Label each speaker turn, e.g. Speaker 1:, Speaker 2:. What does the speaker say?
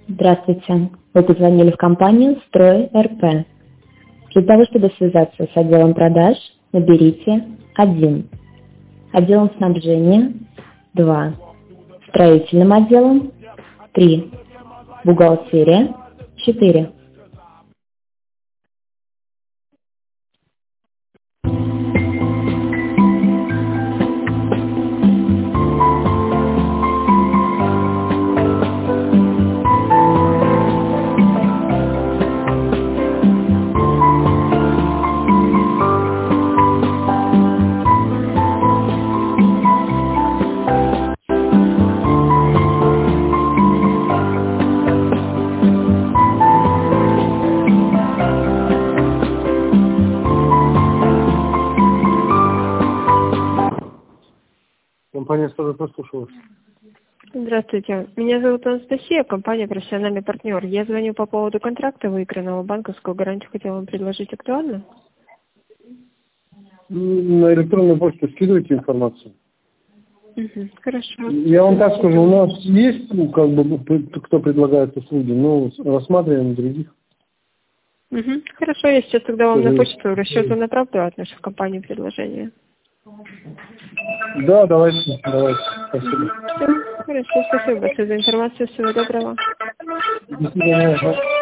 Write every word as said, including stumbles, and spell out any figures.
Speaker 1: Здравствуйте. Вы позвонили в компанию «Строй РП». Для того, чтобы связаться с отделом продаж, наберите один. Отделом снабжения – два. Строительным отделом – три. Бухгалтерия – четыре.
Speaker 2: Компания «Строй РП», слушаю вас.
Speaker 3: Здравствуйте. Меня зовут Анастасия, компания «Профессиональный партнер». Я звоню по поводу контракта выигранного, банковскую гарантию хотела вам предложить. Актуально?
Speaker 2: На электронную почту скидывайте информацию.
Speaker 3: Угу, хорошо.
Speaker 2: Я вам так скажу, у нас есть, ну, как бы, кто предлагает услуги, но рассматриваем других.
Speaker 3: Угу, хорошо, я сейчас тогда вам на почту расчеты направлю от нашей компании предложения.
Speaker 2: Да, давайте, давайте. Спасибо.
Speaker 3: Все, хорошо, спасибо большое за информацию. Всего доброго.
Speaker 2: До свидания.